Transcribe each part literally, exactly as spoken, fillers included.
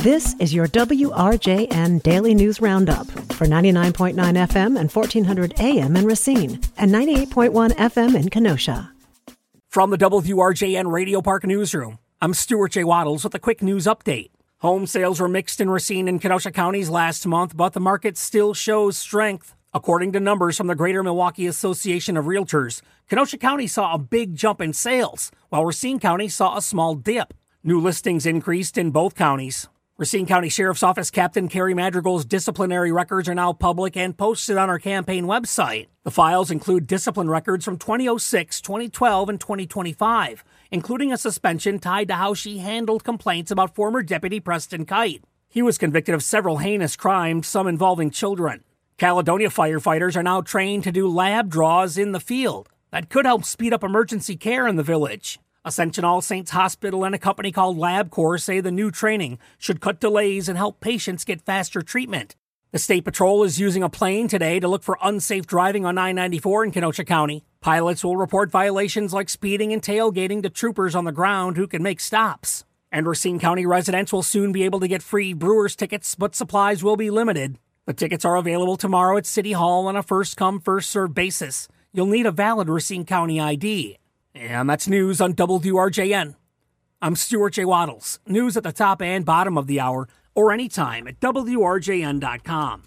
This is your W R J N Daily News Roundup for ninety-nine point nine F M and fourteen hundred A M in Racine and ninety-eight point one F M in Kenosha. From the W R J N Radio Park Newsroom, I'm Stuart J. Waddles with a quick news update. Home sales were mixed in Racine and Kenosha counties last month, but the market still shows strength. According to numbers from the Greater Milwaukee Association of Realtors, Kenosha County saw a big jump in sales, while Racine County saw a small dip. New listings increased in both counties. Racine County Sheriff's Office Captain Carrie Madrigal's disciplinary records are now public and posted on our campaign website. The files include discipline records from twenty oh six, twenty twelve, and twenty twenty-five, including a suspension tied to how she handled complaints about former Deputy Preston Kite. He was convicted of several heinous crimes, some involving children. Caledonia firefighters are now trained to do lab draws in the field. That could help speed up emergency care in the village. Ascension All Saints Hospital and a company called LabCorp say the new training should cut delays and help patients get faster treatment. The State Patrol is using a plane today to look for unsafe driving on I ninety-four in Kenosha County. Pilots will report violations like speeding and tailgating to troopers on the ground who can make stops. And Racine County residents will soon be able to get free Brewers tickets, but supplies will be limited. The tickets are available tomorrow at City Hall on a first-come, first-served basis. You'll need a valid Racine County I D. And that's news on W R J N. I'm Stuart J. Waddles. News at the top and bottom of the hour, or anytime at W R J N dot com.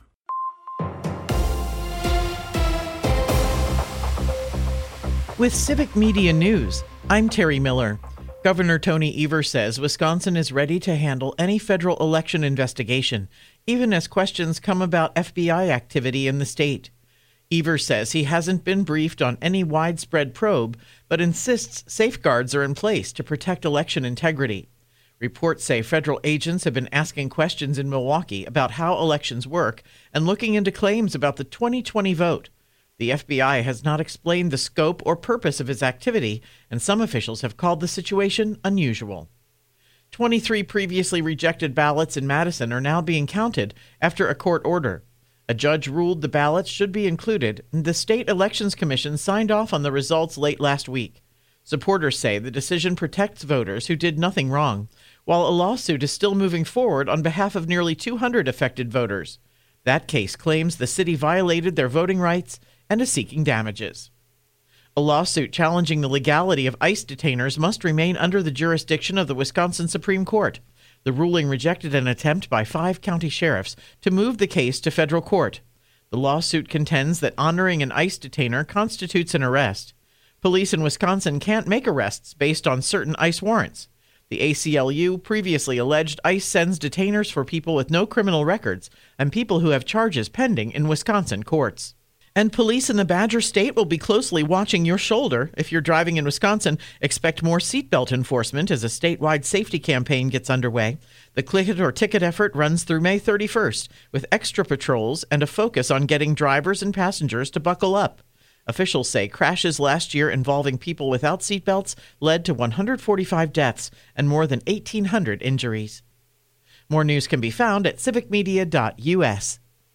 With Civic Media News, I'm Terry Miller. Governor Tony Evers says Wisconsin is ready to handle any federal election investigation, even as questions come about F B I activity in the state. Evers says he hasn't been briefed on any widespread probe, but insists safeguards are in place to protect election integrity. Reports say federal agents have been asking questions in Milwaukee about how elections work and looking into claims about the twenty twenty vote. The F B I has not explained the scope or purpose of his activity, and some officials have called the situation unusual. twenty-three previously rejected ballots in Madison are now being counted after a court order. A judge ruled the ballots should be included, and the State Elections Commission signed off on the results late last week. Supporters say the decision protects voters who did nothing wrong, while a lawsuit is still moving forward on behalf of nearly two hundred affected voters. That case claims the city violated their voting rights and is seeking damages. A lawsuit challenging the legality of ICE detainers must remain under the jurisdiction of the Wisconsin Supreme Court. The ruling rejected an attempt by five county sheriffs to move the case to federal court. The lawsuit contends that honoring an ICE detainer constitutes an arrest. Police in Wisconsin can't make arrests based on certain ICE warrants. The A C L U previously alleged ICE sends detainers for people with no criminal records and people who have charges pending in Wisconsin courts. And police in the Badger State will be closely watching your shoulder. If you're driving in Wisconsin, expect more seatbelt enforcement as a statewide safety campaign gets underway. The Click It or Ticket effort runs through May thirty-first, with extra patrols and a focus on getting drivers and passengers to buckle up. Officials say crashes last year involving people without seatbelts led to one hundred forty-five deaths and more than eighteen hundred injuries. More news can be found at civic media dot U S.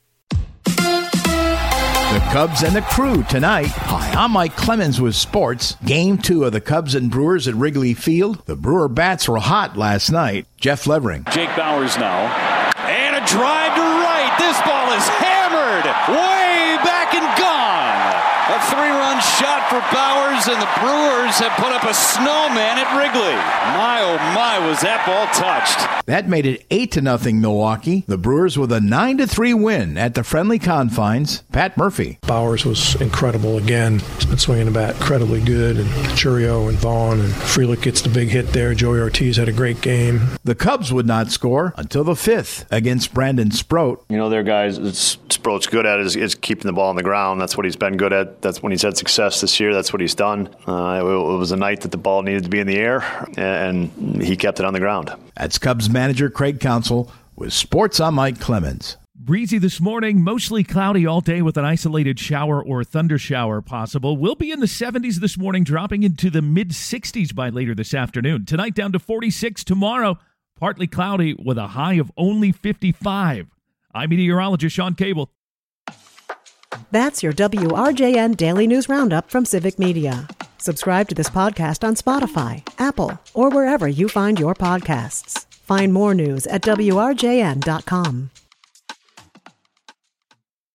The Cubs and the Crew tonight. Hi, I'm Mike Clemens with sports. Game two of the Cubs and Brewers at Wrigley Field. The Brewer bats were hot last night. Jeff Levering. Jake Bauers now. And a drive to right. This ball is hammered way back and gone. A three-run shot for Bauers, and the Brewers have put up a snowman at Wrigley. My, oh my, was that ball touched. That made it eight to nothing Milwaukee. The Brewers with a nine to three win at the friendly confines. Pat Murphy. Bauers was incredible again. He's been swinging the bat incredibly good, and Churio and Vaughn, and Frelick gets the big hit there. Joey Ortiz had a great game. The Cubs would not score until the fifth against Brandon Sproat. You know, their guys, Sproat's good at is, is keeping the ball on the ground. That's what he's been good at. That's when he's had success this year. That's what he's done. Uh, it, it was a night that the ball needed to be in the air, and he kept it on the ground. That's Cubs manager Craig Counsell with Sports. I'm Mike Clemens. Breezy this morning, mostly cloudy all day with an isolated shower or thunder shower possible. We'll be in the seventies this morning, dropping into the mid-sixties by later this afternoon. Tonight down to forty-six. Tomorrow, partly cloudy with a high of only fifty-five. I'm meteorologist Sean Cable. That's your W R J N Daily News Roundup from Civic Media. Subscribe to this podcast on Spotify, Apple, or wherever you find your podcasts. Find more news at W R J N dot com.